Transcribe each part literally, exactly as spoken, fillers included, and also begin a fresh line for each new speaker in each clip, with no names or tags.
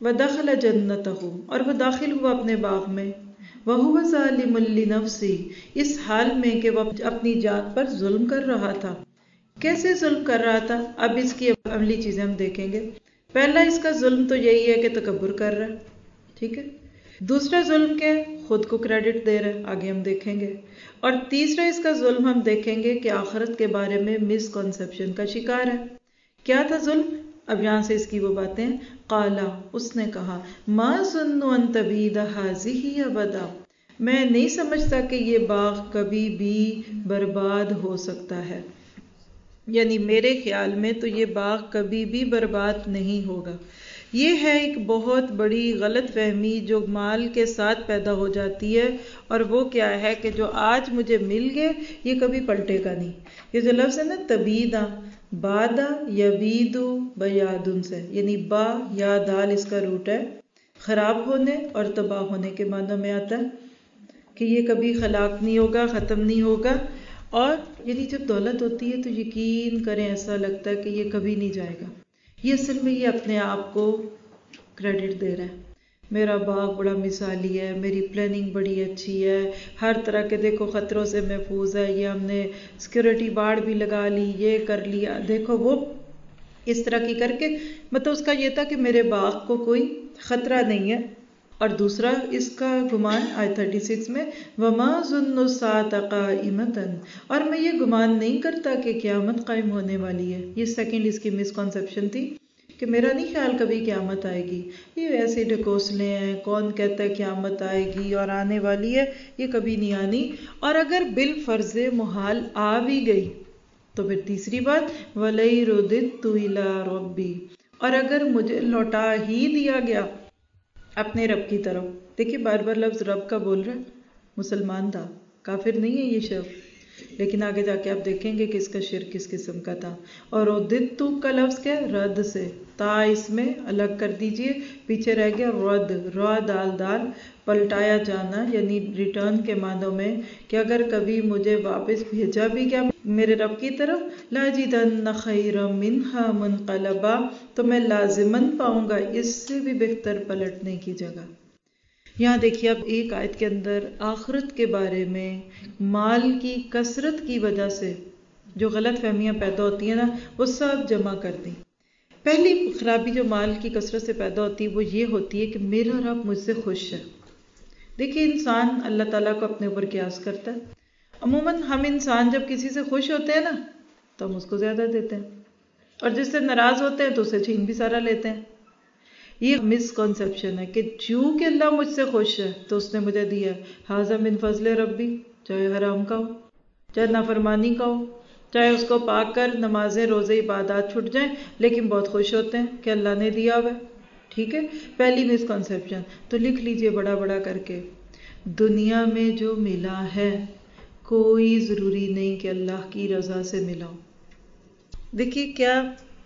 ودخل جنتہ، اور وہ داخل ہوا اپنے باغ میں، وہو ظالم لنفسی، اس حال میں کہ وہ اپنی جان پر ظلم کر رہا تھا۔ کیسے ظلم کر رہا تھا؟ اب اس کی عملی چیزیں ہم دیکھیں گے۔ پہلا اس کا ظلم تو یہی ہے کہ تکبر کر رہا ہے، ٹھیک ہے۔ دوسرا ظلم کیا ہے؟ خود کو کریڈٹ دے رہا ہے، آگے ہم دیکھیں گے۔ اور تیسرا اس کا ظلم ہم دیکھیں گے کہ آخرت کے بارے میں مس کنسپشن کا شکار ہے۔ کیا تھا ظلم؟ اب یہاں سے اس کی وہ باتیں، قالا، اس نے کہا، ما ظن ان تبید ھذہ ابدا، میں نہیں سمجھتا کہ یہ باغ کبھی بھی برباد ہو سکتا ہے، یعنی میرے خیال میں تو یہ باغ کبھی بھی برباد نہیں ہوگا۔ یہ ہے ایک بہت بڑی غلط فہمی جو مال کے ساتھ پیدا ہو جاتی ہے، اور وہ کیا ہے کہ جو آج مجھے مل گئے یہ کبھی پلٹے گا نہیں۔ یہ جو لفظ ہے نا تبیدہ، بادا یبیدو بیادن سے، یعنی با یا دال اس کا روٹ ہے، خراب ہونے اور تباہ ہونے کے معنی میں آتا ہے کہ یہ کبھی خلاق نہیں ہوگا، ختم نہیں ہوگا۔ اور یعنی جب دولت ہوتی ہے تو یقین کریں ایسا لگتا ہے کہ یہ کبھی نہیں جائے گا۔ یہ اصل میں یہ اپنے آپ کو کریڈٹ دے رہا ہے، میرا باغ بڑا مثالی ہے، میری پلاننگ بڑی اچھی ہے، ہر طرح کے دیکھو خطروں سے محفوظ ہے، یہ ہم نے سیکورٹی باڑ بھی لگا لی، یہ کر لیا، دیکھو وہ اس طرح کی کر کے، مطلب اس کا یہ تھا کہ میرے باغ کو کوئی خطرہ نہیں ہے۔ اور دوسرا اس کا گمان آیت چھتیس میں، وما ظن الساعۃ قائمۃ، اور میں یہ گمان نہیں کرتا کہ قیامت قائم ہونے والی ہے۔ یہ سیکنڈ اس کی مس کنسپشن تھی کہ میرا نہیں خیال کبھی قیامت آئے گی، یہ ایسے ڈھکوسلے ہیں، کون کہتا ہے قیامت آئے گی اور آنے والی ہے، یہ کبھی نہیں آنی۔ اور اگر بالفرض محال آ بھی گئی تو پھر تیسری بات، وَلَئِن رُدِدتُّ إِلَىٰ رَبِّي، اور اگر مجھے لوٹا ہی دیا گیا اپنے رب کی طرف۔ دیکھیے بار بار لفظ رب کا بول رہا ہے، مسلمان تھا، کافر نہیں ہے یہ شخص، لیکن آگے جا کے آپ دیکھیں گے کہ اس کا شرک کس قسم کا تھا۔ اور رددتو کا لفظ کیا ہے؟ رد سے، تا اس میں الگ کر دیجئے، پیچھے رہ گیا رد، را دال دال، پلٹایا جانا، یعنی ریٹرن کے معنوں میں کہ اگر کبھی مجھے واپس بھیجا بھی گیا میرے رب کی طرف، لاجدن خیرا منہا منقلبا، تو میں لازماً پاؤں گا اس سے بھی بہتر پلٹنے کی جگہ۔ یہاں دیکھیے اب ایک آیت کے اندر آخرت کے بارے میں مال کی کثرت کی وجہ سے جو غلط فہمیاں پیدا ہوتی ہیں نا، وہ سب جمع کر دیں۔ پہلی خرابی جو مال کی کثرت سے پیدا ہوتی ہے وہ یہ ہوتی ہے کہ میرا رب مجھ سے خوش ہے۔ دیکھیے انسان اللہ تعالیٰ کو اپنے اوپر قیاس کرتا ہے۔ عموماً ہم انسان جب کسی سے خوش ہوتے ہیں نا تو ہم اس کو زیادہ دیتے ہیں، اور جس سے ناراض ہوتے ہیں تو اسے چھین بھی سارا لیتے ہیں۔ یہ مس کنسپشن ہے کہ چونکہ اللہ مجھ سے خوش ہے تو اس نے مجھے دیا ہے، ھذا من فضل ربی، چاہے حرام کا ہو، چاہے نافرمانی کا ہو، چاہے اس کو پا کر نمازیں روزے عبادات چھٹ جائیں، لیکن بہت خوش ہوتے ہیں کہ اللہ نے دیا ہوا ہے، ٹھیک ہے۔ پہلی مس کنسپشن تو لکھ لیجئے بڑا بڑا کر کے، دنیا میں جو ملا ہے کوئی ضروری نہیں کہ اللہ کی رضا سے ملا ہو۔ دیکھیے کیا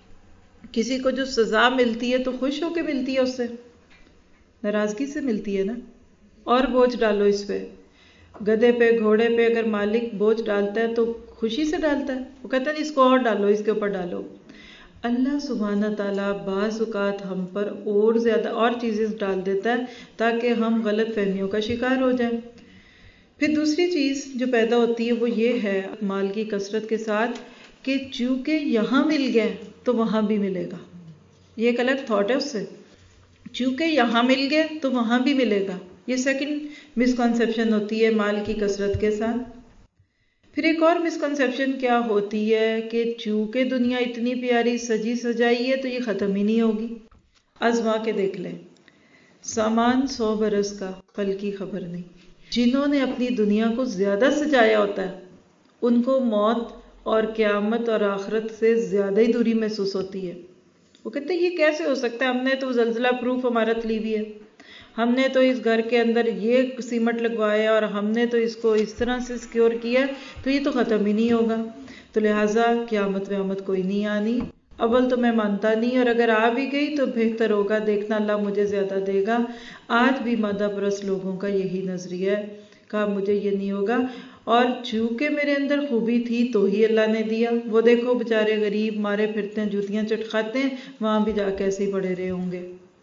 کسی کو جو سزا ملتی ہے تو خوش ہو کے ملتی ہے، اس سے ناراضگی سے ملتی ہے نا۔ اور بوجھ ڈالو اس پہ، گدھے پہ گھوڑے پہ اگر مالک بوجھ ڈالتا ہے تو خوشی سے ڈالتا ہے، وہ کہتا ہے اس کو اور ڈالو، اس کے اوپر ڈالو۔ اللہ سبحانہ تعالیٰ بعض اوقات ہم پر اور زیادہ اور چیزیں ڈال دیتا ہے تاکہ ہم غلط فہمیوں کا شکار ہو جائیں۔ پھر دوسری چیز جو پیدا ہوتی ہے وہ یہ ہے مال کی کثرت کے ساتھ کہ چونکہ یہاں مل گئے تو وہاں بھی ملے گا۔ یہ ایک الگ تھاٹ ہے اس سے، چونکہ یہاں مل گئے تو وہاں بھی ملے گا۔ یہ سیکنڈ مس کنسپشن ہوتی ہے مال کی کثرت کے ساتھ۔ پھر ایک اور مس کنسپشن کیا ہوتی ہے کہ چونکہ دنیا اتنی پیاری سجی سجائی ہے تو یہ ختم ہی نہیں ہوگی۔ آزما کے دیکھ لیں، سامان سو برس کا، پل کی خبر نہیں۔ جنہوں نے اپنی دنیا کو زیادہ سجایا ہوتا ہے ان کو موت اور قیامت اور آخرت سے زیادہ ہی دوری محسوس ہوتی ہے۔ وہ کہتے ہیں یہ کیسے ہو سکتا ہے، ہم نے تو زلزلہ پروف عمارت لی ہوئی ہے، ہم نے تو اس گھر کے اندر یہ سیمٹ لگوایا اور ہم نے تو اس کو اس طرح سے سیکیور کیا، تو یہ تو ختم ہی نہیں ہوگا، تو لہٰذا قیامت ویامت کوئی نہیں آنی۔ اول تو میں مانتا نہیں، اور اگر آ بھی گئی تو بہتر ہوگا، دیکھنا اللہ مجھے زیادہ دے گا۔ آج بھی مادہ پرست لوگوں کا یہی نظریہ ہے، کہا مجھے یہ نہیں ہوگا، اور چونکہ میرے اندر خوبی تھی تو ہی اللہ نے دیا۔ وہ دیکھو بیچارے غریب مارے پھرتے ہیں، جوتیاں چٹکھاتے ہیں، وہاں بھی جا کے ایسے ہی پڑے رہے ہوں گے۔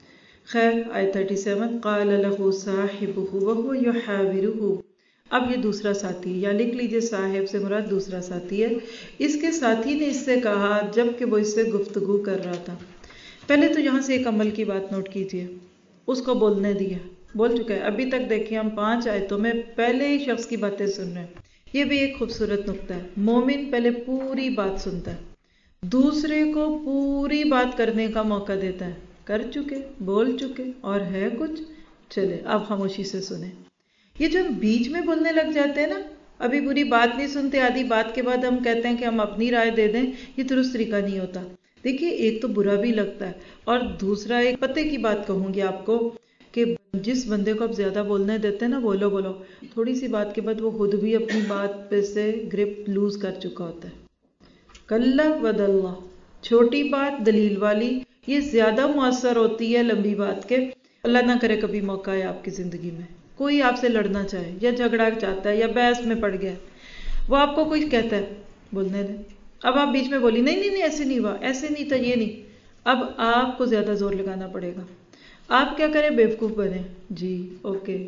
خیر آیت تھرٹی سیون قال له صاحبه وهو يحاوره، اب یہ دوسرا ساتھی ہے، یا لکھ لیجئے صاحب سے مراد دوسرا ساتھی ہے۔ اس کے ساتھی نے اس سے کہا جب کہ وہ اس سے گفتگو کر رہا تھا۔ پہلے تو یہاں سے ایک عمل کی بات نوٹ کیجئے، اس کو بولنے دیا، بول چکا ہے۔ ابھی تک دیکھیں ہم پانچ آیتوں میں پہلے ہی شخص کی باتیں سن رہے ہیں۔ یہ بھی ایک خوبصورت نقطہ ہے، مومن پہلے پوری بات سنتا ہے، دوسرے کو پوری بات کرنے کا موقع دیتا ہے۔ کر چکے، بول چکے، اور ہے کچھ، چلے اب خاموشی سے سنیں۔ یہ جو ہم بیچ میں بولنے لگ جاتے ہیں نا، ابھی پوری بات نہیں سنتے، آدھی بات کے بعد ہم کہتے ہیں کہ ہم اپنی رائے دے دیں، یہ درست طریقہ نہیں ہوتا۔ دیکھیے ایک تو برا بھی لگتا ہے، اور دوسرا ایک پتے کی بات کہوں گی آپ کو کہ جس بندے کو آپ زیادہ بولنے دیتے ہیں نا، بولو بولو، تھوڑی سی بات کے بعد وہ خود بھی اپنی بات پہ سے گرپ لوز کر چکا ہوتا ہے۔ کلا ودلہ، چھوٹی بات دلیل والی یہ زیادہ مؤثر ہوتی ہے لمبی بات کے۔ اللہ نہ کرے کبھی موقع ہے آپ کی زندگی میں کوئی آپ سے لڑنا چاہے یا جھگڑا چاہتا ہے یا بحث میں پڑ گیا، وہ آپ کو کوئی کہتا ہے بولنے دیں، اب آپ بیچ میں بولی نہیں نہیں نہیں ایسے نہیں ہوا، ایسے نہیں تھا، یہ نہیں، اب آپ کو زیادہ زور لگانا پڑے گا۔ آپ کیا کریں، بیوقوف بنیں، جی اوکے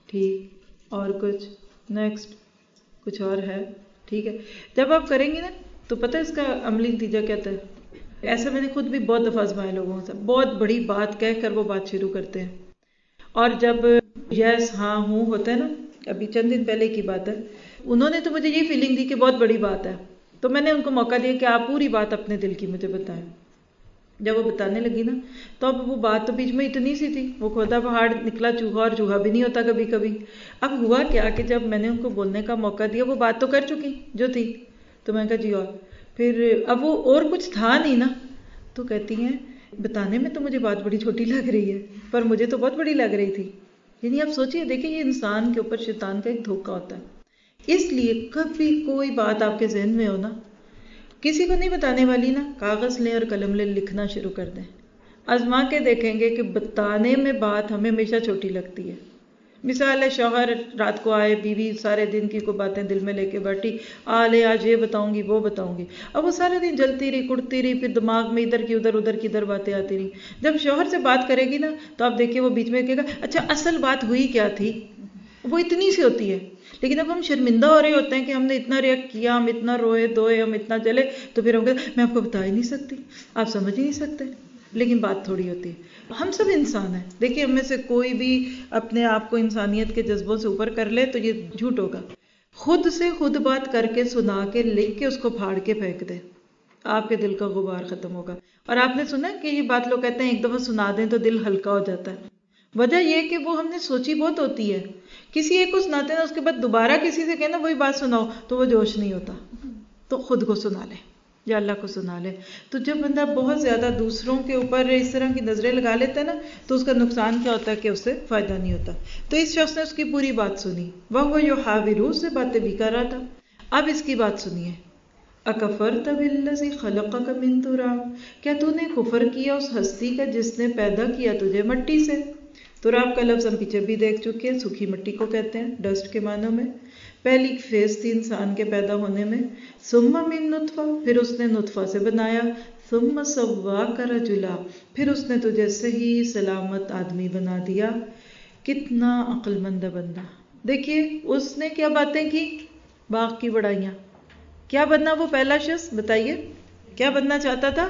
ٹھیک، اور کچھ نیکسٹ، کچھ اور ہے، ٹھیک ہے۔ جب آپ کریں گے نا تو پتہ اس کا عملی نتیجہ کہتا ہے، ایسا میں نے خود بھی بہت دفعہ آزمایا لوگوں سے، بہت بڑی بات کہہ کر وہ بات شروع کرتے ہیں، اور جب یس ہاں ہوں ہوتا ہے نا، ابھی چند دن پہلے کی بات ہے، انہوں نے تو مجھے یہ فیلنگ دی کہ بہت بڑی بات ہے، تو میں نے ان کو موقع دیا کہ آپ پوری بات اپنے دل کی مجھے بتائیں۔ جب وہ بتانے لگی نا تو اب وہ بات تو بیچ میں اتنی سی تھی، وہ کھودا پہاڑ نکلا چوہا، اور چوہا بھی نہیں ہوتا کبھی کبھی۔ اب ہوا کیا کہ جب میں نے ان کو بولنے کا موقع دیا، وہ بات تو کر چکی جو تھی، تو میں نے کہا جی، اور پھر اب وہ اور کچھ تھا نہیں نا، تو کہتی ہیں بتانے میں تو مجھے بات بڑی چھوٹی لگ رہی ہے، پر مجھے تو بہت بڑی لگ رہی تھی۔ یعنی آپ سوچئے، دیکھیں یہ انسان کے اوپر شیطان کا ایک دھوکہ ہوتا ہے۔ اس لیے کبھی کوئی بات آپ کے ذہن میں ہو نا، کسی کو نہیں بتانے والی نا، کاغذ لیں اور قلم لیں، لکھنا شروع کر دیں، آزما کے دیکھیں گے کہ بتانے میں بات ہمیں ہمیشہ چھوٹی لگتی ہے۔ مثال ہے، شوہر رات کو آئے، بیوی سارے دن کی کوئی باتیں دل میں لے کے بیٹھی، آ لے آج یہ بتاؤں گی وہ بتاؤں گی، اب وہ سارے دن جلتی رہی کڑتی رہی، پھر دماغ میں ادھر کی ادھر ادھر کی ادھر باتیں آتی رہی۔ جب شوہر سے بات کرے گی نا تو آپ دیکھیے وہ بیچ میں کہے گا اچھا اصل بات ہوئی کیا تھی، وہ اتنی سی ہوتی ہے، لیکن اب ہم شرمندہ ہو رہے ہوتے ہیں کہ ہم نے اتنا ریئیکٹ کیا، ہم اتنا روئے دھوئے، ہم اتنا چلے، تو پھر ہم کہتے ہیں میں آپ کو بتا ہی نہیں سکتی، آپ سمجھ ہی نہیں سکتے، لیکن بات تھوڑی ہوتی ہے۔ ہم سب انسان ہیں، دیکھیے ہم میں سے کوئی بھی اپنے آپ کو انسانیت کے جذبوں سے اوپر کر لے تو یہ جھوٹ ہوگا۔ خود سے خود بات کر کے، سنا کے، لکھ کے، اس کو پھاڑ کے پھینک دے، آپ کے دل کا غبار ختم ہوگا۔ اور آپ نے سنا کہ یہ بات لوگ کہتے ہیں ایک دفعہ سنا دیں تو دل ہلکا ہو جاتا ہے، وجہ یہ کہ وہ ہم نے سوچی بہت ہوتی ہے، کسی ایک کو سناتے ہیں اس کے بعد دوبارہ کسی سے کہنا وہی بات سناؤ تو وہ جوش نہیں ہوتا، تو خود کو سنا لے یا اللہ کو سنا لے۔ تو جب بندہ بہت زیادہ دوسروں کے اوپر اس طرح کی نظریں لگا لیتا ہے نا تو اس کا نقصان کیا ہوتا ہے کہ اس سے فائدہ نہیں ہوتا۔ تو اس شخص نے اس کی پوری بات سنی، وہ یحاورہ سے باتیں بھی کر رہا تھا۔ اب اس کی بات سنیے، اکفرت بالذی خلقک من تراب، کیا تو نے کفر کیا اس ہستی کا جس نے پیدا کیا تجھے مٹی سے؟ تراب کا لفظ ہم پیچھے بھی دیکھ چکے ہیں، سوکھی مٹی کو کہتے ہیں، ڈسٹ کے معنوں میں۔ پہلی فیز تھی انسان کے پیدا ہونے میں، ثم من نطفہ، پھر اس نے نطفہ سے بنایا، ثم سواک رجلا، پھر اس نے تجھے صحیح سلامت آدمی بنا دیا۔ کتنا عقل مند بندہ، دیکھیے اس نے کیا باتیں کی، باغ کی بڑائیاں۔ کیا بننا وہ پہلا شخص، بتائیے کیا بننا چاہتا تھا؟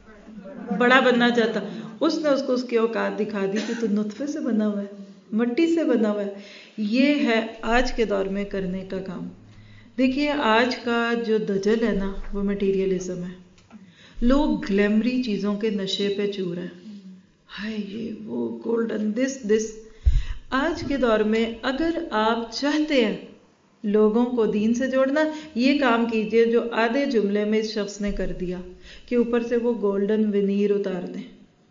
بڑا بننا چاہتا، اس نے اس کو اس کی اوقات دکھا دی کہ تو نطفے سے بنا ہوا ہے، مٹی سے بنا ہوا ہے۔ یہ ہے آج کے دور میں کرنے کا کام۔ دیکھیے آج کا جو دجل ہے نا وہ میٹیریلزم ہے، لوگ گلیمری چیزوں کے نشے پہ چور ہیں، ہائے یہ وہ گولڈن دس دس۔ آج کے دور میں اگر آپ چاہتے ہیں لوگوں کو دین سے جوڑنا، یہ کام کیجئے جو آدھے جملے میں اس شخص نے کر دیا کہ اوپر سے وہ گولڈن ونیر اتار دیں،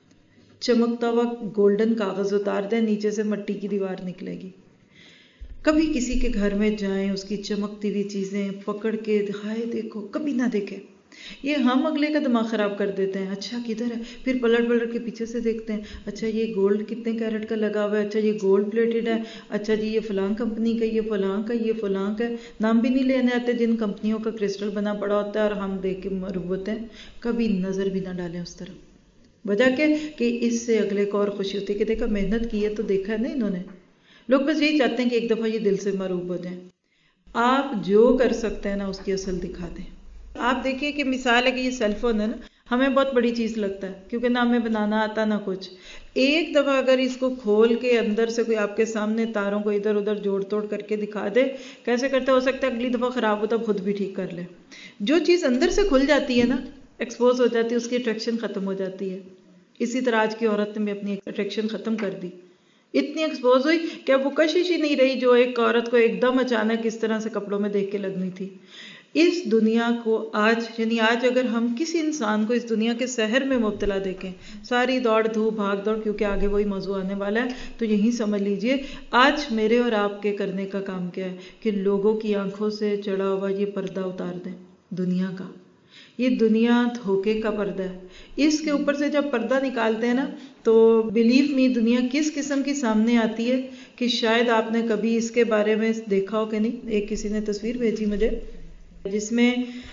چمکتا ہوا گولڈن کاغذ اتار دیں، نیچے سے مٹی کی دیوار نکلے گی۔ کبھی کسی کے گھر میں جائیں، اس کی چمکتی ہوئی چیزیں پکڑ کے دکھائے، دیکھو، کبھی نہ دیکھیں۔ یہ ہم اگلے کا دماغ خراب کر دیتے ہیں، اچھا کدھر ہے، پھر پلٹ پلٹ کے پیچھے سے دیکھتے ہیں، اچھا یہ گولڈ کتنے کیرٹ کا لگا ہوا ہے، اچھا یہ گولڈ پلیٹڈ ہے، اچھا جی یہ فلاں کمپنی کا، یہ فلاں کا، یہ فلاں کا، نام بھی نہیں لینے آتے جن کمپنیوں کا کرسٹل بنا پڑا ہوتا ہے، اور ہم دیکھ کے مربوط ہیں، کبھی نظر بھی نہ ڈالیں اس طرف۔ وجہ کیا کہ اس سے اگلے کو اور خوشی ہوتی ہے کہ دیکھا محنت کی ہے تو دیکھا نہیں انہوں نے. لوگ بس یہی چاہتے ہیں کہ ایک دفعہ یہ دل سے مروب ہو جائیں. آپ جو کر سکتے ہیں نا اس کی اصل دکھا دیں. آپ دیکھیے کہ مثال ہے کہ یہ سیل فون ہے نا، ہمیں بہت بڑی چیز لگتا ہے کیونکہ نہ ہمیں بنانا آتا نہ کچھ. ایک دفعہ اگر اس کو کھول کے اندر سے کوئی آپ کے سامنے تاروں کو ادھر ادھر جوڑ توڑ کر کے دکھا دے کیسے کرتے، ہو سکتا ہے اگلی دفعہ خراب ہو تو خود بھی ٹھیک کر لے. جو چیز اندر سے کھل جاتی ہے نا، ایکسپوز ہو جاتی ہے، اس کی اٹریکشن ختم ہو جاتی ہے. اسی طرح آج کی عورت نے بھی اپنی اٹریکشن ختم کر دی. اتنی ایکسپوز ہوئی کہ اب وہ کشش ہی نہیں رہی جو ایک عورت کو ایک دم اچانک اس طرح سے کپڑوں میں دیکھ کے لگنی تھی. اس دنیا کو آج یعنی آج اگر ہم کسی انسان کو اس دنیا کے سحر میں مبتلا دیکھیں، ساری دوڑ دھوپ بھاگ دوڑ، کیونکہ آگے وہی موضوع آنے والا ہے، تو یہی سمجھ لیجئے آج میرے اور آپ کے کرنے کا کام کیا ہے کہ لوگوں کی آنکھوں سے چڑھا ہوا یہ پردہ اتار دیں دنیا کا. یہ دنیا دھوکے کا پردہ ہے. اس کے اوپر سے جب پردہ نکالتے ہیں نا تو بلیو می دنیا کس قسم کی سامنے آتی ہے کہ شاید آپ نے کبھی اس کے بارے میں دیکھا ہو کہ نہیں. ایک کسی نے تصویر بھیجی مجھے جس میں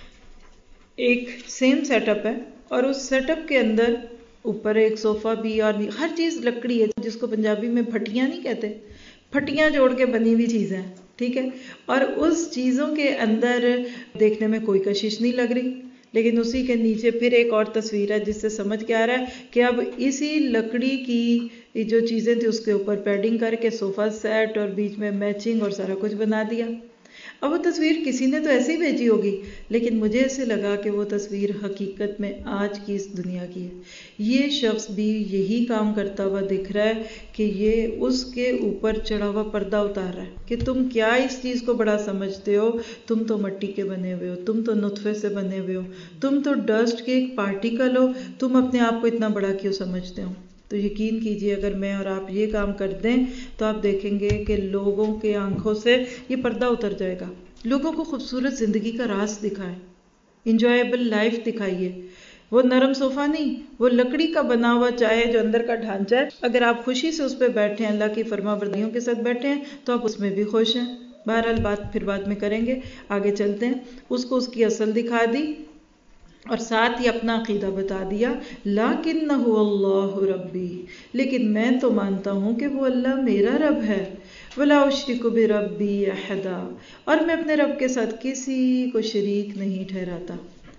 ایک سیم سیٹ اپ ہے اور اس سیٹ اپ کے اندر اوپر ایک صوفہ بھی اور ہر چیز لکڑی ہے، جس کو پنجابی میں پھٹیاں نہیں کہتے، پھٹیاں جوڑ کے بنی ہوئی چیزیں ہیں، ٹھیک ہے. اور اس چیزوں کے اندر دیکھنے میں کوئی کشش نہیں لگ رہی، لیکن اسی کے نیچے پھر ایک اور تصویر ہے جس سے سمجھ کے آ رہا ہے کہ اب اسی لکڑی کی جو چیزیں تھی اس کے اوپر پیڈنگ کر کے صوفہ سیٹ اور بیچ میں میچنگ اور سارا کچھ بنا دیا. اب وہ تصویر کسی نے تو ایسے ہی بھیجی ہوگی، لیکن مجھے ایسے لگا کہ وہ تصویر حقیقت میں آج کی اس دنیا کی ہے. یہ شخص بھی یہی کام کرتا ہوا دکھ رہا ہے کہ یہ اس کے اوپر چڑھا ہوا پردہ اتار رہا ہے کہ تم کیا اس چیز کو بڑا سمجھتے ہو، تم تو مٹی کے بنے ہوئے ہو، تم تو نطفے سے بنے ہوئے ہو، تم تو ڈسٹ کے ایک پارٹیکل ہو، تم اپنے آپ کو اتنا بڑا کیوں سمجھتے ہو. تو یقین کیجئے اگر میں اور آپ یہ کام کر دیں تو آپ دیکھیں گے کہ لوگوں کے آنکھوں سے یہ پردہ اتر جائے گا. لوگوں کو خوبصورت زندگی کا راز دکھائیں، انجوائیبل لائف دکھائیے. وہ نرم صوفہ نہیں، وہ لکڑی کا بنا ہوا چاہے جو اندر کا ڈھانچہ ہے، اگر آپ خوشی سے اس پہ بیٹھے ہیں، اللہ کی فرما برداریوں کے ساتھ بیٹھے ہیں تو آپ اس میں بھی خوش ہیں. بہرحال بات پھر بعد میں کریں گے، آگے چلتے ہیں. اس کو اس کی اصل دکھا دی اور ساتھ ہی اپنا عقیدہ بتا دیا. لَكِنَّهُ اللَّهُ رَبِّي، لیکن میں تو مانتا ہوں کہ وہ اللہ میرا رب ہے. وَلَا أُشْرِكُ بِرَبِّي أَحَدًا، اور میں اپنے رب کے ساتھ کسی کو شریک نہیں ٹھہراتا.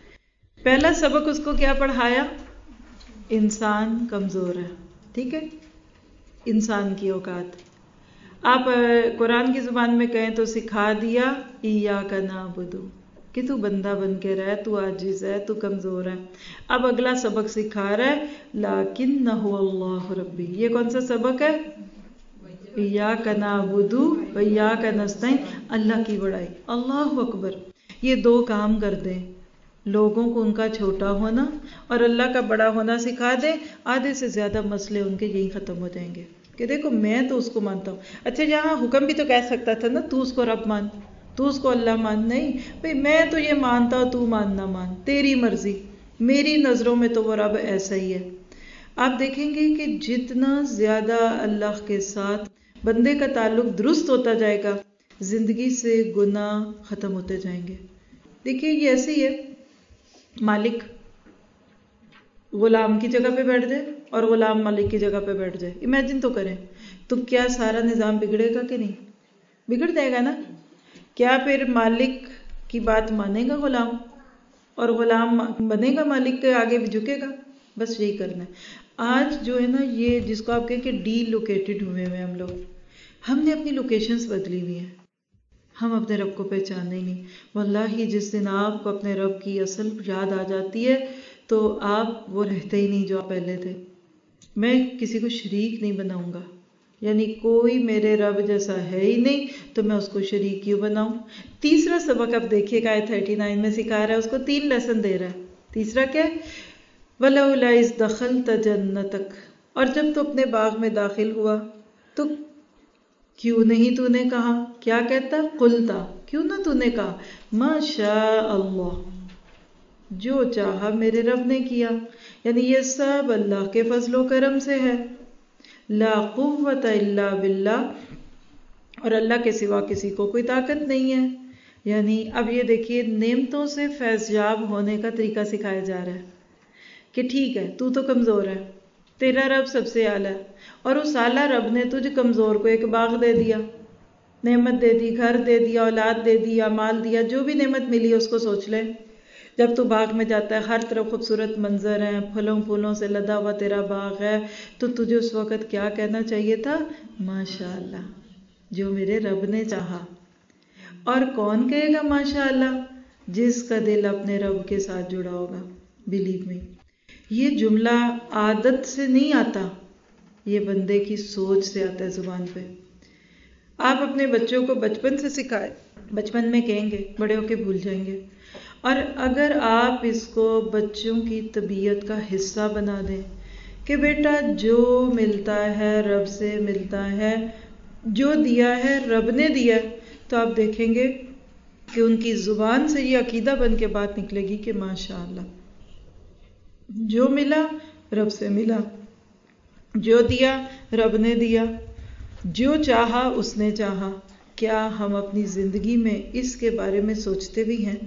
پہلا سبق اس کو کیا پڑھایا؟ انسان کمزور ہے، ٹھیک ہے، انسان کی اوقات. آپ قرآن کی زبان میں کہیں تو سکھا دیا ایاک نعبد، کہ تو بندہ بن کے رہ، تو عاجز ہے، تو کمزور ہے. اب اگلا سبق سکھا رہا ہے لَكِنَّهُ اللَّهُ رَبِّي. یہ کون سا سبق ہے؟ ایاک نعبد وایاک نستعین، اللہ کی بڑائی، اللہ اکبر. یہ دو کام کر دیں، لوگوں کو ان کا چھوٹا ہونا اور اللہ کا بڑا ہونا سکھا دیں، آدھے سے زیادہ مسئلے ان کے یہی ختم ہو جائیں گے کہ دیکھو میں تو اس کو مانتا ہوں. اچھا یہاں حکم بھی تو کہہ سکتا تھا نا، تو اس کو رب مان، تو اس کو اللہ مان. نہیں بھئی، میں تو یہ مانتا ہوں، تو مان نہ مان، تیری مرضی. میری نظروں میں تو وہ رب ایسا ہی ہے. آپ دیکھیں گے کہ جتنا زیادہ اللہ کے ساتھ بندے کا تعلق درست ہوتا جائے گا، زندگی سے گناہ ختم ہوتے جائیں گے. دیکھیے یہ ایسے ہی ہے، مالک غلام کی جگہ پہ بیٹھ جائے اور غلام مالک کی جگہ پہ بیٹھ جائے. امیجن تو کریں تو کیا سارا نظام بگڑے گا کہ نہیں؟ بگڑ جائے گا نا. کیا پھر مالک کی بات مانے گا غلام اور غلام بنے گا مالک کے آگے بھی جھکے گا؟ بس یہی کرنا ہے. آج جو ہے نا یہ جس کو آپ کہیں کہ ڈی لوکیٹڈ ہوئے ہوئے ہم لوگ، ہم نے اپنی لوکیشنز بدلی ہوئی ہیں، ہم اپنے رب کو پہچانے ہی نہیں. واللہ جس دن آپ کو اپنے رب کی اصل یاد آ جاتی ہے تو آپ وہ رہتے ہی نہیں جو آپ پہلے تھے. میں کسی کو شریک نہیں بناؤں گا، یعنی کوئی میرے رب جیسا ہے ہی نہیں تو میں اس کو شریک کیوں بناؤں. تیسرا سبق اب دیکھیے گا، آیت تھرٹی نائن میں سکھا رہا ہے، اس کو تین لیسن دے رہا ہے. تیسرا کیا ہے؟ وَلَوْلَا إِذْ دَخَلْتَ جَنَّتَكَ، اور جب تو اپنے باغ میں داخل ہوا تو کیوں نہیں تو نے کہا؟ کیا کہتا؟ قُلْتَ، کیوں نہ تو نے کہا مَا شَاءَ اللَّهُ، جو چاہا میرے رب نے کیا. یعنی یہ سب اللہ کے فضل و کرم سے ہے. لا قوت الا باللہ، اور اللہ کے سوا کسی کو کوئی طاقت نہیں ہے. یعنی اب یہ دیکھیے نعمتوں سے فیض یاب ہونے کا طریقہ سکھایا جا رہا ہے. کہ ٹھیک ہے تو تو کمزور ہے، تیرا رب سب سے اعلیٰ ہے، اور اس اعلیٰ رب نے تجھے کمزور کو ایک باغ دے دیا، نعمت دے دی، گھر دے دیا، اولاد دے دیا، مال دیا، جو بھی نعمت ملی اس کو سوچ لے۔ جب تو باغ میں جاتا ہے ہر طرف خوبصورت منظر ہیں، پھلوں پھولوں سے لدا ہوا تیرا باغ ہے، تو تجھے اس وقت کیا کہنا چاہیے تھا؟ ماشاءاللہ، جو میرے رب نے چاہا۔ اور کون کہے گا ماشاءاللہ؟ جس کا دل اپنے رب کے ساتھ جڑا ہوگا۔ بلیو می، یہ جملہ عادت سے نہیں آتا، یہ بندے کی سوچ سے آتا ہے زبان پہ۔ آپ اپنے بچوں کو بچپن سے سکھائے، بچپن میں کہیں گے، بڑے ہو کے بھول جائیں گے۔ اور اگر آپ اس کو بچوں کی طبیعت کا حصہ بنا دیں کہ بیٹا جو ملتا ہے رب سے ملتا ہے، جو دیا ہے رب نے دیا ہے، تو آپ دیکھیں گے کہ ان کی زبان سے یہ عقیدہ بن کے بات نکلے گی کہ ماشاءاللہ، جو ملا رب سے ملا، جو دیا رب نے دیا، جو چاہا اس نے چاہا۔ کیا ہم اپنی زندگی میں اس کے بارے میں سوچتے بھی ہیں؟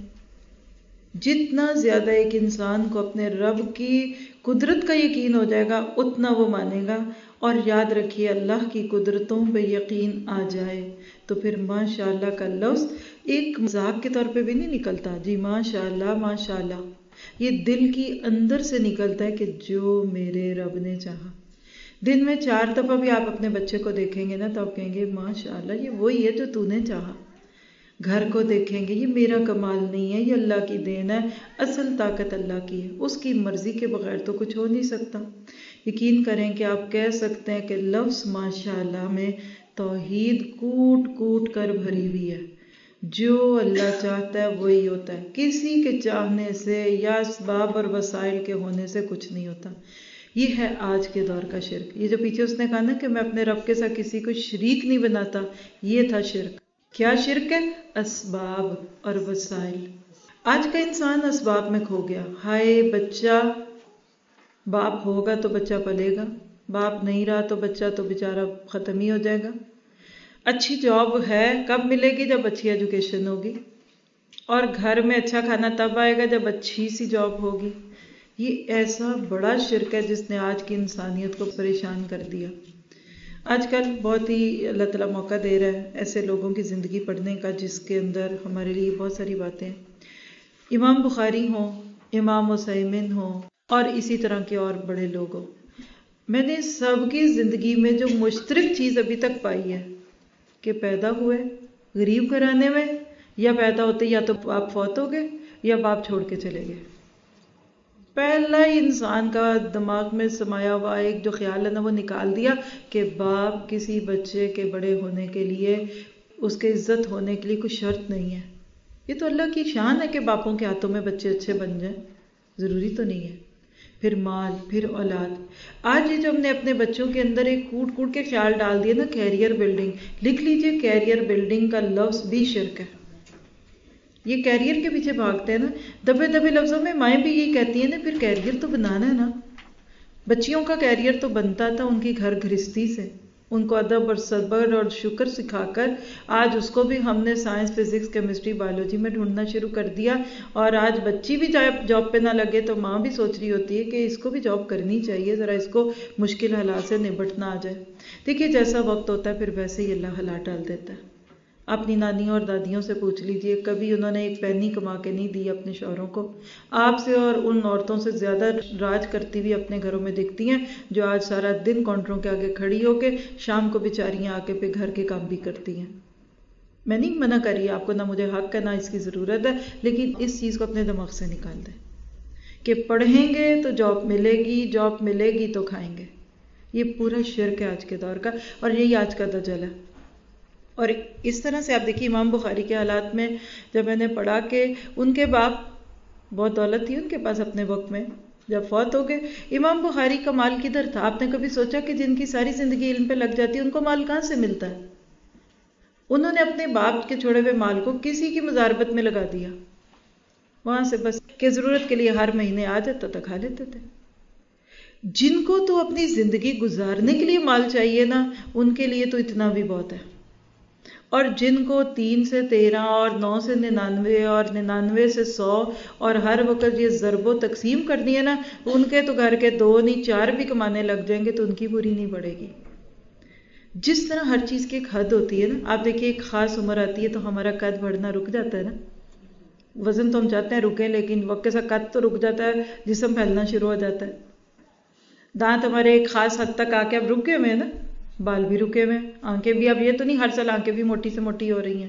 جتنا زیادہ ایک انسان کو اپنے رب کی قدرت کا یقین ہو جائے گا اتنا وہ مانے گا۔ اور یاد رکھیے، اللہ کی قدرتوں پہ یقین آ جائے تو پھر ماشاءاللہ کا لفظ ایک مذاق کے طور پہ بھی نہیں نکلتا، جی ماشاءاللہ ماشاءاللہ، یہ دل کی اندر سے نکلتا ہے کہ جو میرے رب نے چاہا۔ دن میں چار دفعہ بھی آپ اپنے بچے کو دیکھیں گے نا تو آپ کہیں گے ماشاءاللہ یہ وہی ہے جو تو نے چاہا۔ گھر کو دیکھیں گے، یہ میرا کمال نہیں ہے، یہ اللہ کی دین ہے، اصل طاقت اللہ کی ہے، اس کی مرضی کے بغیر تو کچھ ہو نہیں سکتا۔ یقین کریں کہ آپ کہہ سکتے ہیں کہ لفظ ماشاءاللہ میں توحید کوٹ کوٹ کر بھری ہوئی ہے۔ جو اللہ چاہتا ہے وہی ہوتا ہے، کسی کے چاہنے سے یا اسباب اور وسائل کے ہونے سے کچھ نہیں ہوتا۔ یہ ہے آج کے دور کا شرک۔ یہ جو پیچھے اس نے کہا نا کہ میں اپنے رب کے ساتھ کسی کو شریک نہیں بناتا، یہ تھا شرک۔ کیا شرک ہے؟ اسباب اور وسائل۔ آج کا انسان اسباب میں کھو گیا۔ ہائے بچہ، باپ ہوگا تو بچہ پلے گا، باپ نہیں رہا تو بچہ تو بیچارہ ختم ہی ہو جائے گا۔ اچھی جاب ہے کب ملے گی؟ جب اچھی ایجوکیشن ہوگی، اور گھر میں اچھا کھانا تب آئے گا جب اچھی سی جاب ہوگی۔ یہ ایسا بڑا شرک ہے جس نے آج کی انسانیت کو پریشان کر دیا۔ آج کل بہت ہی اللہ تعالیٰ موقع دے رہا ہے ایسے لوگوں کی زندگی پڑھنے کا جس کے اندر ہمارے لیے بہت ساری باتیں ہیں۔ امام بخاری ہوں، امام مسیمن ہوں، اور اسی طرح کے اور بڑے لوگ ہوں، میں نے سب کی زندگی میں جو مشترک چیز ابھی تک پائی ہے کہ پیدا ہوئے غریب گھرانے میں، یا پیدا ہوتے یا تو باپ فوت ہو گئے یا باپ چھوڑ کے چلے گئے۔ پہلا ہی انسان کا دماغ میں سمایا ہوا ایک جو خیال ہے نا وہ نکال دیا کہ باپ کسی بچے کے بڑے ہونے کے لیے، اس کے عزت ہونے کے لیے کوئی شرط نہیں ہے۔ یہ تو اللہ کی شان ہے کہ باپوں کے ہاتھوں میں بچے اچھے بن جائیں، ضروری تو نہیں ہے۔ پھر مال، پھر اولاد۔ آج یہ جو ہم نے اپنے بچوں کے اندر ایک کوٹ کوٹ کے خیال ڈال دیے نا، کیریئر بلڈنگ، لکھ لیجئے کیریئر بلڈنگ کا لفظ بھی شرک ہے۔ یہ کیریئر کے پیچھے بھاگتے ہیں نا، دبے دبے لفظوں میں مائیں بھی یہی کہتی ہیں نا، پھر کیریئر تو بنانا ہے نا۔ بچیوں کا کیریئر تو بنتا تھا ان کی گھر گھرستی سے، ان کو ادب اور صبر اور شکر سکھا کر۔ آج اس کو بھی ہم نے سائنس، فزکس، کیمسٹری، بایولوجی میں ڈھونڈنا شروع کر دیا، اور آج بچی بھی جاب پہ نہ لگے تو ماں بھی سوچ رہی ہوتی ہے کہ اس کو بھی جاب کرنی چاہیے، ذرا اس کو مشکل حالات سے نبٹنا آ جائے۔ دیکھیے جیسا وقت ہوتا ہے پھر ویسے ہی اللہ حالات ڈال دیتا ہے۔ اپنی نانیوں اور دادیوں سے پوچھ لیجئے، کبھی انہوں نے ایک پینی کما کے نہیں دی اپنے شوہروں کو۔ آپ سے اور ان عورتوں سے زیادہ راج کرتی ہوئی اپنے گھروں میں دکھتی ہیں جو آج سارا دن کاؤنٹروں کے آگے کھڑی ہو کے شام کو بیچاریاں آ کے پہ گھر کے کام بھی کرتی ہیں۔ میں نہیں منع کر رہی آپ کو، نہ مجھے حق ہے نہ اس کی ضرورت ہے، لیکن اس چیز کو اپنے دماغ سے نکال دیں کہ پڑھیں گے تو جاب ملے گی، جاب ملے گی تو کھائیں گے۔ یہ پورا شرک ہے آج کے دور کا، اور یہی آج کا دجل ہے۔ اور اس طرح سے آپ دیکھیے امام بخاری کے حالات میں جب میں نے پڑھا کہ ان کے باپ، بہت دولت تھی ان کے پاس اپنے وقت میں، جب فوت ہو گئے، امام بخاری کا مال کدھر تھا؟ آپ نے کبھی سوچا کہ جن کی ساری زندگی علم پہ لگ جاتی ہے ان کو مال کہاں سے ملتا ہے؟ انہوں نے اپنے باپ کے چھوڑے ہوئے مال کو کسی کی مزاربت میں لگا دیا، وہاں سے بس کہ ضرورت کے لیے ہر مہینے آ جاتا تھا، کھا لیتے تھے۔ جن کو تو اپنی زندگی گزارنے کے لیے مال چاہیے نا، ان کے لیے تو اتنا بھی بہت ہے۔ اور جن کو تین سے تیرہ اور نو سے ننانوے اور ننانوے سے سو اور ہر وقت یہ ضرب و تقسیم کرنی ہے نا، ان کے تو گھر کے دو نہیں چار بھی کمانے لگ جائیں گے تو ان کی پوری نہیں پڑے گی۔ جس طرح ہر چیز کی ایک حد ہوتی ہے نا، آپ دیکھیے ایک خاص عمر آتی ہے تو ہمارا قد بڑھنا رک جاتا ہے نا، وزن تو ہم چاہتے ہیں رکے لیکن وقت کے ساتھ قد تو رک جاتا ہے، جسم پھیلنا شروع ہو جاتا ہے۔ دانت ہمارے ایک خاص حد تک آ کے اب رکے ہوئے ہیں نا، بال بھی رکے ہوئے ہیں، آنکھیں بھی، اب یہ تو نہیں ہر سال آنکھیں بھی موٹی سے موٹی ہو رہی ہیں۔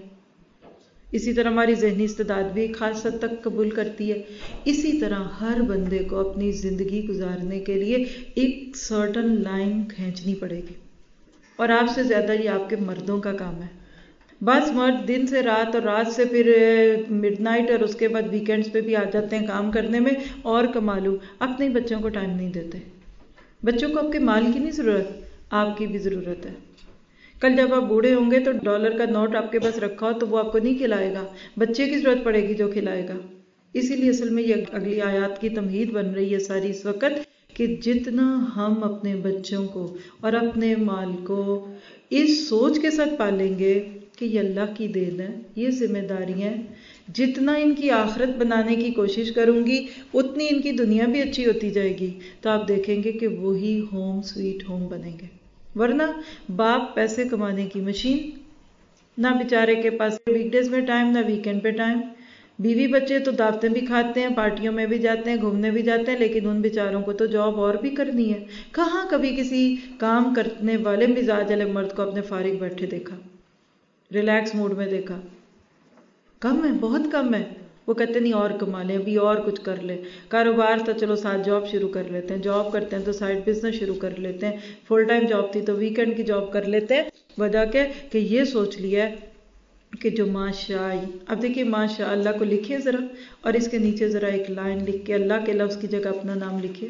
اسی طرح ہماری ذہنی استعداد بھی ایک خاص حد تک قبول کرتی ہے۔ اسی طرح ہر بندے کو اپنی زندگی گزارنے کے لیے ایک سرٹن لائن کھینچنی پڑے گی، اور آپ سے زیادہ یہ آپ کے مردوں کا کام ہے۔ بعض مرد دن سے رات اور رات سے پھر مڈ نائٹ اور اس کے بعد ویکینڈز پہ بھی آ جاتے ہیں کام کرنے میں اور کما لوں، اپنے بچوں کو ٹائم نہیں دیتے۔ بچوں کو آپ کے مال کی نہیں ضرورت، آپ کی بھی ضرورت ہے۔ کل جب آپ بوڑھے ہوں گے تو ڈالر کا نوٹ آپ کے پاس رکھا ہو تو وہ آپ کو نہیں کھلائے گا، بچے کی ضرورت پڑے گی جو کھلائے گا۔ اسی لیے اصل میں یہ اگلی آیات کی تمہید بن رہی ہے ساری اس وقت کہ جتنا ہم اپنے بچوں کو اور اپنے مال کو اس سوچ کے ساتھ پالیں گے کہ یہ اللہ کی دین ہے، یہ ذمہ داریاں ہیں، جتنا ان کی آخرت بنانے کی کوشش کروں گی اتنی ان کی دنیا بھی اچھی ہوتی جائے گی، تو آپ دیکھیں گے کہ وہی ہوم سویٹ ہوم بنیں گے۔ ورنہ باپ پیسے کمانے کی مشین، نہ بیچارے کے پاس ویک ڈیز میں ٹائم نہ ویکینڈ پہ ٹائم، بیوی بچے تو دعوتیں بھی کھاتے ہیں، پارٹیوں میں بھی جاتے ہیں، گھومنے بھی جاتے ہیں، لیکن ان بیچاروں کو تو جاب اور بھی کرنی ہے۔ کہاں کبھی کسی کام کرنے والے مزاج والے مرد کو اپنے فارغ بیٹھے دیکھا، ریلیکس موڈ میں دیکھا؟ کم ہے، بہت کم ہے۔ وہ کہتے نہیں اور کما لیں، ابھی اور کچھ کر لیں، کاروبار تو چلو ساتھ جاب شروع کر لیتے ہیں، جاب کرتے ہیں تو سائڈ بزنس شروع کر لیتے ہیں، فل ٹائم جاب تھی تو ویکینڈ کی جاب کر لیتے ہیں۔ وجہ کہ کہ یہ سوچ لیا ہے کہ جو ماشاء، اب دیکھیے ماشاء اللہ کو لکھیے ذرا اور اس کے نیچے ذرا ایک لائن لکھ کے اللہ کے لفظ کی جگہ اپنا نام لکھیے۔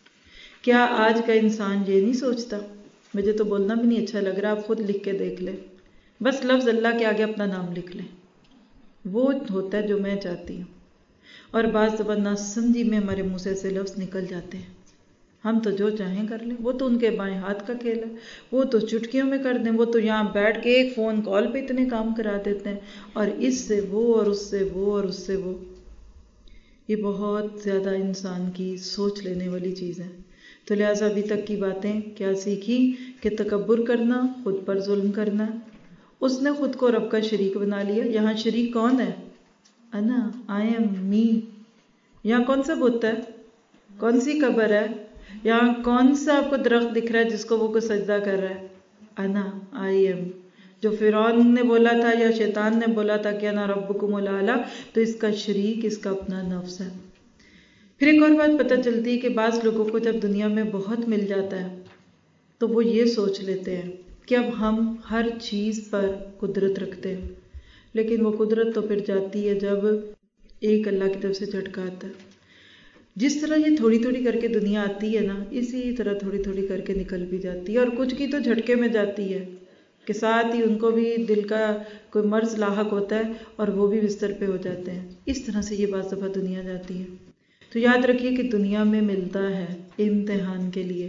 کیا آج کا انسان یہ نہیں سوچتا؟ مجھے تو بولنا بھی نہیں اچھا لگ رہا، آپ خود لکھ کے دیکھ لیں، بس لفظ اللہ کے آگے اپنا نام لکھ لیں، وہ ہوتا ہے جو میں چاہتی ہوں۔ اور بعض دفعہ نہ سمجھی میں ہمارے منہ سے ایسے لفظ نکل جاتے ہیں، ہم تو جو چاہیں کر لیں، وہ تو ان کے بائیں ہاتھ کا کھیل ہے، وہ تو چٹکیوں میں کر دیں، وہ تو یہاں بیٹھ کے ایک فون کال پہ اتنے کام کرا دیتے ہیں، اور اس سے وہ اور اس سے وہ اور اس سے وہ۔ یہ بہت زیادہ انسان کی سوچ لینے والی چیز ہے۔ تو لہٰذا ابھی تک کی باتیں کیا سیکھی کہ تکبر کرنا، خود پر ظلم کرنا، اس نے خود کو رب کا شریک بنا لیا۔ یہاں شریک کون ہے؟ انا، آئی ایم، می۔ یہاں کون سا بت ہے؟ کون سی قبر ہے؟ یہاں کون سا آپ کو درخت دکھ رہا ہے جس کو وہ کوئی سجدہ کر رہا ہے؟ انا، آئی ایم۔ جو فرعون نے بولا تھا یا شیطان نے بولا تھا کہ انا ربکم الاعلی، تو اس کا شریک اس کا اپنا نفس ہے۔ پھر ایک اور بات پتہ چلتی ہے کہ بعض لوگوں کو جب دنیا میں بہت مل جاتا ہے تو وہ یہ سوچ لیتے ہیں کہ اب ہم ہر چیز پر قدرت رکھتے ہیں، لیکن وہ قدرت تو پھر جاتی ہے جب ایک اللہ کی طرف سے جھٹکا آتا ہے۔ جس طرح یہ تھوڑی تھوڑی کر کے دنیا آتی ہے نا، اسی طرح تھوڑی تھوڑی کر کے نکل بھی جاتی ہے، اور کچھ کی تو جھٹکے میں جاتی ہے کہ ساتھ ہی ان کو بھی دل کا کوئی مرض لاحق ہوتا ہے اور وہ بھی بستر پہ ہو جاتے ہیں۔ اس طرح سے یہ بعض دفعہ دنیا جاتی ہے۔ تو یاد رکھیے کہ دنیا میں ملتا ہے امتحان کے لیے،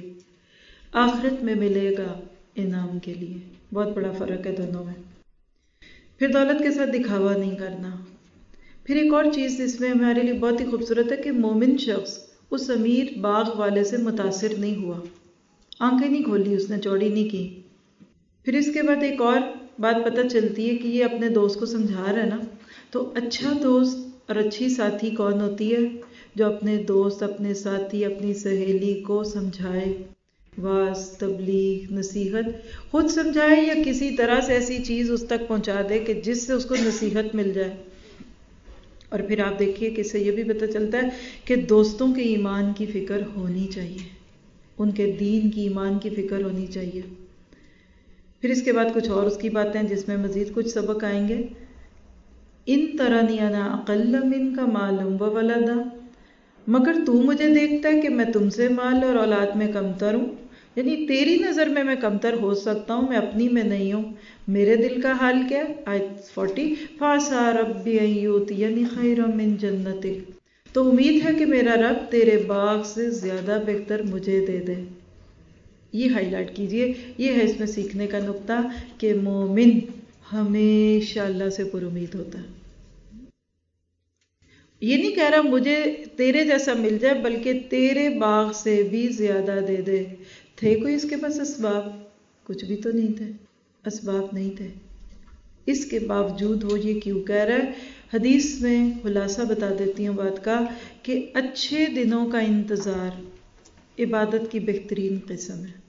آخرت میں ملے گا انعام کے لیے۔ بہت بڑا فرق ہے دونوں میں۔ پھر دولت کے ساتھ دکھاوا نہیں کرنا۔ پھر ایک اور چیز اس میں ہمارے لیے بہت ہی خوبصورت ہے کہ مومن شخص اس امیر باغ والے سے متاثر نہیں ہوا، آنکھیں نہیں کھولی، اس نے چوڑی نہیں کی۔ پھر اس کے بعد ایک اور بات پتہ چلتی ہے کہ یہ اپنے دوست کو سمجھا رہا ہے نا، تو اچھا دوست اور اچھی ساتھی کون ہوتی ہے؟ جو اپنے دوست، اپنے ساتھی، اپنی سہیلی کو سمجھائے، واعظ، تبلیغ، نصیحت، خود سمجھائے یا کسی طرح سے ایسی چیز اس تک پہنچا دے کہ جس سے اس کو نصیحت مل جائے۔ اور پھر آپ دیکھیے کہ اس سے یہ بھی پتہ چلتا ہے کہ دوستوں کے ایمان کی فکر ہونی چاہیے، ان کے دین کی، ایمان کی فکر ہونی چاہیے۔ پھر اس کے بعد کچھ اور اس کی باتیں جس میں مزید کچھ سبق آئیں گے۔ ان ترانی انا اقل منک مالا و ولدا، مگر تو مجھے دیکھتا ہے کہ میں تم سے مال اور اولاد میں کمتر ہوں، یعنی تیری نظر میں میں کمتر ہو سکتا ہوں، میں اپنی میں نہیں ہوں۔ میرے دل کا حال کیا ہے؟ آیت فورٹی، فَعَسَىٰ رَبِّي أَن يُؤْتِيَنِي خَيْرًا مِّن جَنَّتِكَ، تو امید ہے کہ میرا رب تیرے باغ سے زیادہ بہتر مجھے دے دے۔ یہ ہائی لائٹ کیجئے، یہ ہے اس میں سیکھنے کا نقطہ کہ مومن ہمیشہ اللہ سے پر امید ہوتا ہے. یہ نہیں کہہ رہا مجھے تیرے جیسا مل جائے، بلکہ تیرے باغ سے بھی زیادہ دے دے. تھے کوئی اس کے پاس اسباب؟ کچھ بھی تو نہیں تھے، اسباب نہیں تھے. اس کے باوجود وہ یہ کیوں کہہ رہا ہے؟ حدیث میں خلاصہ بتا دیتی ہوں بات کا، کہ اچھے دنوں کا انتظار عبادت کی بہترین قسم ہے.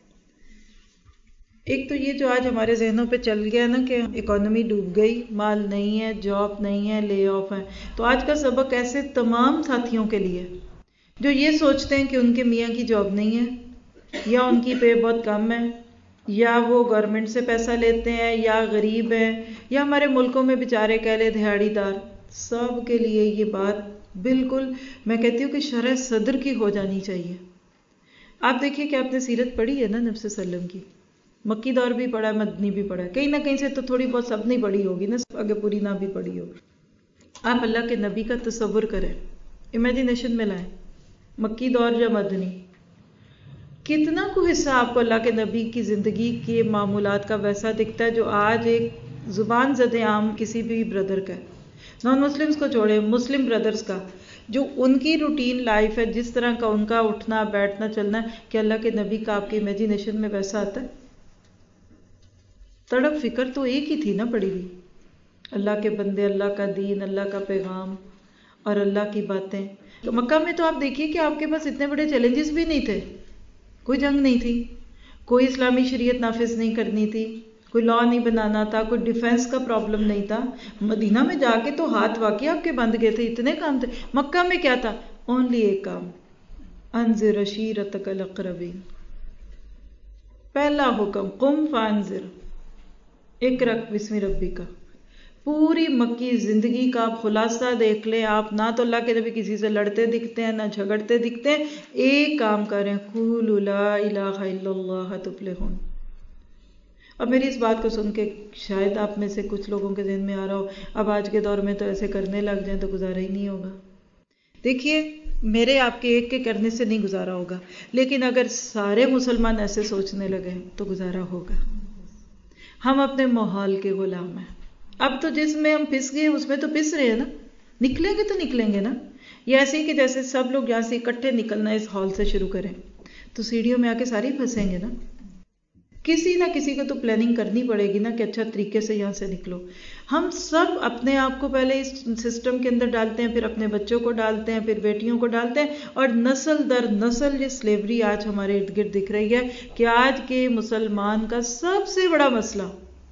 ایک تو یہ جو آج ہمارے ذہنوں پہ چل گیا نا کہ اکانومی ڈوب گئی، مال نہیں ہے، جاب نہیں ہے، لے آف ہے. تو آج کا سبق ایسے تمام ساتھیوں کے لیے جو یہ سوچتے ہیں کہ ان کے میاں کی جاب نہیں ہے، یا ان کی پے بہت کم ہے، یا وہ گورنمنٹ سے پیسہ لیتے ہیں، یا غریب ہیں، یا ہمارے ملکوں میں بیچارے کہہ لے دہاڑی دار. سب کے لیے یہ بات بالکل میں کہتی ہوں کہ شرح صدر کی ہو جانی چاہیے. آپ دیکھیے کہ آپ نے سیرت پڑھی ہے نا نبی صلی اللہ علیہ وسلم کی، مکی دور بھی پڑھا ہے، مدنی بھی پڑھا ہے، کہیں نہ کہیں سے تو تھوڑی بہت سب نہیں پڑھی ہوگی نا، اگر پوری نہ بھی پڑھی ہوگی. آپ اللہ کے نبی کا تصور کریں، امیجینیشن میں لائیں، مکی دور یا مدنی، کتنا کو حصہ آپ کو اللہ کے نبی کی زندگی کے معمولات کا ویسا دکھتا ہے جو آج ایک زبان زد عام کسی بھی بردر کا ہے. نان مسلمز کو چھوڑیں، مسلم بردرز کا جو ان کی روٹین لائف ہے، جس طرح کا ان کا اٹھنا بیٹھنا چلنا ہے، کہ اللہ کے نبی کا آپ کی امیجینیشن میں ویسا آتا ہے؟ تڑپ فکر تو ایک ہی تھی نا پڑی ہوئی، اللہ کے بندے، اللہ کا دین، اللہ کا پیغام اور اللہ کی باتیں. تو مکہ میں تو آپ دیکھیے کہ آپ کے پاس اتنے بڑے چیلنجز بھی نہیں تھے، کوئی جنگ نہیں تھی، کوئی اسلامی شریعت نافذ نہیں کرنی تھی، کوئی لا نہیں بنانا تھا، کوئی ڈیفنس کا پرابلم نہیں تھا. مدینہ میں جا کے تو ہاتھ واقعی آپ کے بند گئے تھے، اتنے کام تھے. مکہ میں کیا تھا؟ اونلی ایک کام، انذر عشیرتک الاقربین. پہلا حکم قم فانذر، اقرأ بسم ربک. پوری مکی زندگی کا آپ خلاصہ دیکھ لیں، آپ نہ تو اللہ کے نبی کسی سے لڑتے دکھتے ہیں، نہ جھگڑتے دکھتے ہیں. ایک کام کریں، قولوا لا الہ الا اللہ تفلحون. اب میری اس بات کو سن کے شاید آپ میں سے کچھ لوگوں کے ذہن میں آ رہا ہو اب آج کے دور میں تو ایسے کرنے لگ جائیں تو گزارا ہی نہیں ہوگا. دیکھیے میرے آپ کے ایک کے کرنے سے نہیں گزارا ہوگا، لیکن اگر سارے مسلمان ایسے سوچنے لگے تو گزارا ہوگا. ہم اپنے ماحول کے غلام ہیں. اب تو جس میں ہم پس گئے اس میں تو پس رہے ہیں نا، نکلیں گے تو نکلیں گے نا. یہ ایسے ہی کہ جیسے سب لوگ یہاں سے اکٹھے نکلنا اس ہال سے شروع کریں تو سیڑھیوں میں آ کے سارے پھنسیں گے نا. کسی نہ کسی کو تو پلاننگ کرنی پڑے گی نا کہ اچھا طریقے سے یہاں سے نکلو. ہم سب اپنے آپ کو پہلے اس سسٹم کے اندر ڈالتے ہیں، پھر اپنے بچوں کو ڈالتے ہیں، پھر بیٹیوں کو ڈالتے ہیں، اور نسل در نسل یہ سلیوری آج ہمارے ارد گرد دکھ رہی ہے کہ آج کے مسلمان کا سب سے بڑا مسئلہ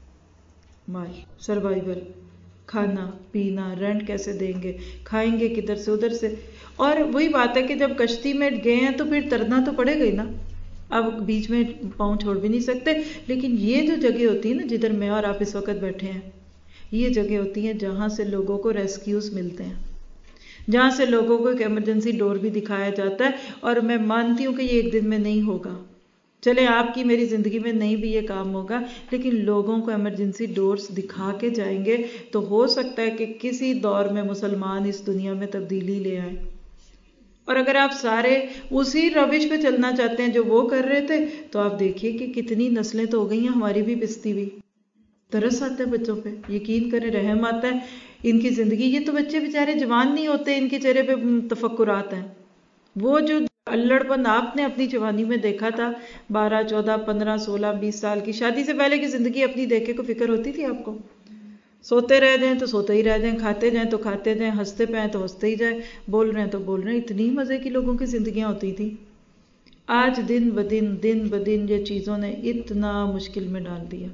مال، سروائیول، کھانا پینا، رینٹ کیسے دیں گے، کھائیں گے کدھر سے ادھر سے. اور وہی بات ہے کہ جب کشتی میں گئے ہیں تو پھر ترنا تو پڑے گا ہی نا، اب بیچ میں پاؤں چھوڑ بھی نہیں سکتے. لیکن یہ جو جگہ ہوتی ہے نا جدھر میں اور آپ اس وقت بیٹھے ہیں، یہ جگہ ہوتی ہیں جہاں سے لوگوں کو ریسکیوز ملتے ہیں، جہاں سے لوگوں کو ایک ایمرجنسی ڈور بھی دکھایا جاتا ہے. اور میں مانتی ہوں کہ یہ ایک دن میں نہیں ہوگا، چلے آپ کی میری زندگی میں نہیں بھی یہ کام ہوگا، لیکن لوگوں کو ایمرجنسی ڈورز دکھا کے جائیں گے تو ہو سکتا ہے کہ کسی دور میں مسلمان اس دنیا میں تبدیلی لے آئیں. اور اگر آپ سارے اسی روش پہ چلنا چاہتے ہیں جو وہ کر رہے تھے تو آپ دیکھیے کہ کتنی نسلیں تو ہو گئی ہیں ہماری بھی پستی ہوئی. ترس آتا ہے بچوں پہ، یقین کریں رحم آتا ہے ان کی زندگی. یہ تو بچے بیچارے جوان نہیں ہوتے، ان کے چہرے پہ تفکرات ہیں. وہ جو الڑ پن آپ نے اپنی جوانی میں دیکھا تھا، بارہ چودہ پندرہ سولہ بیس سال کی شادی سے پہلے کی زندگی اپنی دیکھے کو فکر ہوتی تھی آپ کو؟ سوتے رہ جائیں تو سوتے ہی رہ جائیں، کھاتے جائیں تو کھاتے جائیں، ہنستے پہ ہیں تو ہنستے ہی جائیں، بول رہے ہیں تو بول رہے ہیں. اتنی مزے کی لوگوں کی زندگیاں ہوتی تھی. آج دن بدن دن بدن یہ چیزوں نے اتنا مشکل میں ڈال دیا.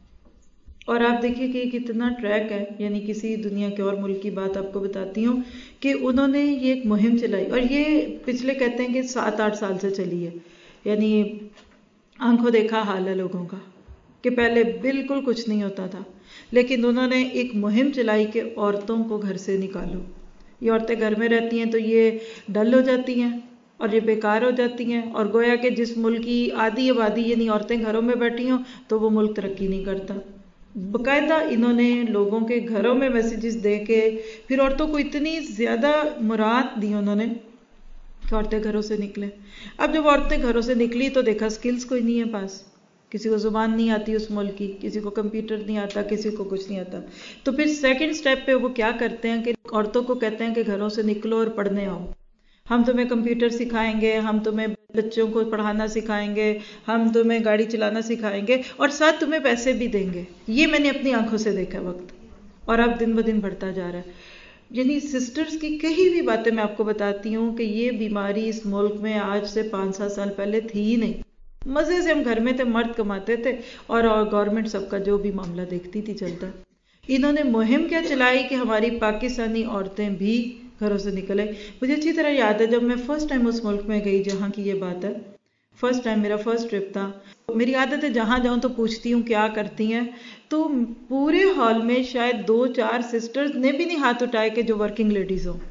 اور آپ دیکھیے کہ یہ کتنا ٹریک ہے. یعنی کسی دنیا کے اور ملک کی بات آپ کو بتاتی ہوں کہ انہوں نے یہ ایک مہم چلائی، اور یہ پچھلے کہتے ہیں کہ سات آٹھ سال سے چلی ہے. یعنی آنکھوں دیکھا حال ہے لوگوں کا کہ پہلے بالکل کچھ نہیں ہوتا تھا، لیکن انہوں نے ایک مہم چلائی کہ عورتوں کو گھر سے نکالو. یہ عورتیں گھر میں رہتی ہیں تو یہ ڈل ہو جاتی ہیں اور یہ بیکار ہو جاتی ہیں، اور گویا کہ جس ملک کی آدھی آبادی یعنی عورتیں گھروں میں بیٹھی ہوں تو وہ ملک ترقی نہیں کرتا. باقاعدہ انہوں نے لوگوں کے گھروں میں میسیجز دے کے پھر عورتوں کو اتنی زیادہ مراد دی انہوں نے کہ عورتیں گھروں سے نکلیں. اب جب عورتیں گھروں سے نکلی تو دیکھا سکلز کوئی نہیں ہے پاس، کسی کو زبان نہیں آتی اس ملک کی، کسی کو کمپیوٹر نہیں آتا، کسی کو کچھ نہیں آتا. تو پھر سیکنڈ سٹیپ پہ وہ کیا کرتے ہیں کہ عورتوں کو کہتے ہیں کہ گھروں سے نکلو اور پڑھنے آؤ، ہم تمہیں کمپیوٹر سکھائیں گے، ہم تمہیں بچوں کو پڑھانا سکھائیں گے، ہم تمہیں گاڑی چلانا سکھائیں گے اور ساتھ تمہیں پیسے بھی دیں گے. یہ میں نے اپنی آنکھوں سے دیکھا وقت، اور اب دن بدن بڑھتا جا رہا ہے. یعنی سسٹرز کی کئی بھی باتیں میں آپ کو بتاتی ہوں کہ یہ بیماری اس ملک میں آج سے پانچ سات سال پہلے تھی ہی نہیں. مزے سے ہم گھر میں تھے، مرد کماتے تھے اور گورنمنٹ سب کا جو بھی معاملہ دیکھتی تھی چلتا. انہوں نے مہم کیا چلائی کہ ہماری پاکستانی عورتیں بھی گھروں سے نکلے. مجھے اچھی طرح یاد ہے جب میں فرسٹ ٹائم اس ملک میں گئی جہاں کی یہ بات ہے، فرسٹ ٹائم میرا فرسٹ ٹرپ تھا. میری عادت ہے جہاں جاؤں تو پوچھتی ہوں کیا کرتی ہیں، تو پورے ہال میں شاید دو چار سسٹرز نے بھی نہیں ہاتھ اٹھائے کہ جو ورکنگ لیڈیز ہوں،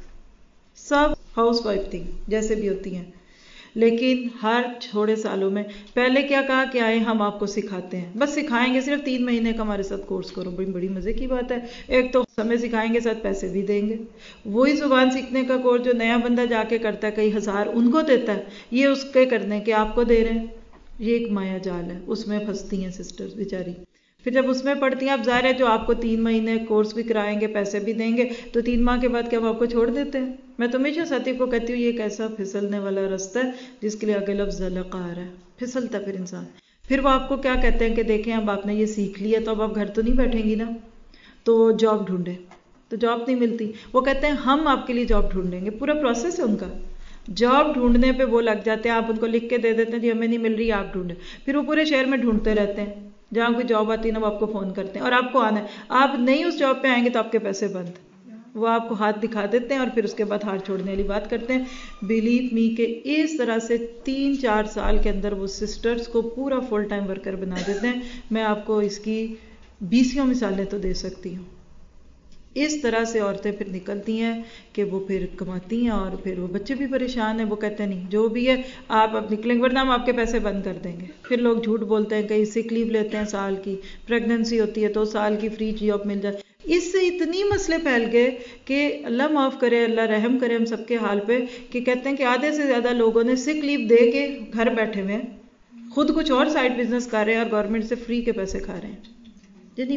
سب ہاؤس وائف تھیں جیسے بھی ہوتی ہیں. لیکن ہر تھوڑے سالوں میں پہلے کیا کہا کہ آئے ہم آپ کو سکھاتے ہیں، بس سکھائیں گے، صرف تین مہینے کا ہمارے ساتھ کورس کرو. بڑی بڑی مزے کی بات ہے، ایک تو ہمیں سکھائیں گے ساتھ پیسے بھی دیں گے. وہی زبان سیکھنے کا کورس جو نیا بندہ جا کے کرتا ہے کئی ہزار ان کو دیتا ہے، یہ اس کے کرنے کے آپ کو دے رہے ہیں. یہ ایک مایا جال ہے، اس میں پھنستی ہیں سسٹرز بیچاری. پھر جب اس میں پڑھتی ہیں، اب ظاہر ہے جو آپ کو تین مہینے کورس بھی کرائیں گے، پیسے بھی دیں گے، تو تین ماہ کے بعد کیا وہ آپ کو چھوڑ دیتے ہیں؟ میں تو ہمیشہ ساتھی کو کہتی ہوں یہ ایک ایسا پھسلنے والا رستہ ہے جس کے لیے آگے لفظ ذلق آ رہا ہے، پھسلتا پھر انسان. پھر وہ آپ کو کیا کہتے ہیں کہ دیکھیں اب آپ نے یہ سیکھ لیا تو اب آپ گھر تو نہیں بیٹھیں گی نا، تو جاب ڈھونڈے. تو جاب نہیں ملتی، وہ کہتے ہیں ہم آپ کے لیے جاب ڈھونڈیں گے. پورا پروسیس ہے ان کا، جاب ڈھونڈنے پہ وہ لگ جاتے ہیں. آپ ان کو لکھ کے دے دیتے ہیں جی ہمیں نہیں مل رہی آپ ڈھونڈیں. پھر وہ پورے شہر میں ڈھونڈتے رہتے ہیں، جہاں کوئی جاب آتی ہے نا وہ آپ کو فون کرتے ہیں اور آپ کو آنا ہے. آپ نہیں اس جاب پہ آئیں گے تو آپ کے پیسے بند. وہ آپ کو ہاتھ دکھا دیتے ہیں اور پھر اس کے بعد ہاتھ چھوڑنے والی بات کرتے ہیں. بلیو می کہ اس طرح سے تین چار سال کے اندر وہ سسٹرز کو پورا فل ٹائم ورکر بنا دیتے ہیں. میں آپ کو اس کی بیسیوں مثالیں تو دے سکتی ہوں. اس طرح سے عورتیں پھر نکلتی ہیں کہ وہ پھر کماتی ہیں اور پھر وہ بچے بھی پریشان ہیں. وہ کہتے ہیں نہیں جو بھی ہے آپ اب نکلیں گے ورنہ ہم آپ کے پیسے بند کر دیں گے. پھر لوگ جھوٹ بولتے ہیں، کہیں سک لیو لیتے ہیں سال کی، پریگننسی ہوتی ہے تو سال کی فری جاب مل جاتی. اس سے اتنی مسئلے پھیل گئے کہ اللہ معاف کرے، اللہ رحم کرے ہم سب کے حال پہ، کہ کہتے ہیں کہ آدھے سے زیادہ لوگوں نے سک لیو دے کے گھر بیٹھے ہوئے ہیں، خود کچھ اور سائڈ بزنس کر رہے ہیں اور گورنمنٹ سے فری کے پیسے کھا رہے ہیں. یعنی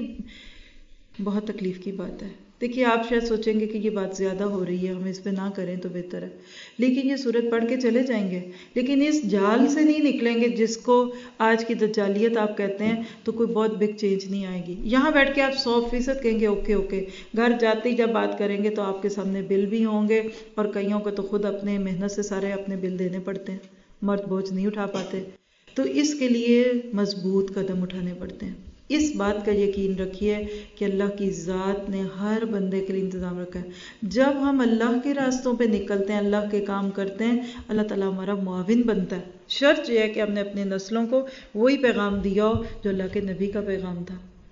بہت تکلیف کی بات ہے. دیکھیے آپ شاید سوچیں گے کہ یہ بات زیادہ ہو رہی ہے، ہم اس پہ نہ کریں تو بہتر ہے، لیکن یہ صورت پڑھ کے چلے جائیں گے، لیکن اس جال سے نہیں نکلیں گے جس کو آج کی دجالیت آپ کہتے ہیں، تو کوئی بہت بگ چینج نہیں آئے گی. یہاں بیٹھ کے آپ سو فیصد کہیں گے اوکے اوکے، گھر جاتے ہی جب بات کریں گے تو آپ کے سامنے بل بھی ہوں گے، اور کئیوں کو تو خود اپنے محنت سے سارے اپنے بل دینے پڑتے ہیں، مرد بوجھ نہیں اٹھا پاتے. تو اس کے لیے مضبوط قدم اٹھانے پڑتے ہیں. اس بات کا یقین رکھیے کہ اللہ کی ذات نے ہر بندے کے لیے انتظام رکھا ہے. جب ہم اللہ کے راستوں پہ نکلتے ہیں، اللہ کے کام کرتے ہیں، اللہ تعالیٰ ہمارا معاون بنتا ہے. شرط یہ ہے کہ ہم نے اپنے نسلوں کو وہی پیغام دیا ہو جو اللہ کے نبی کا پیغام تھا.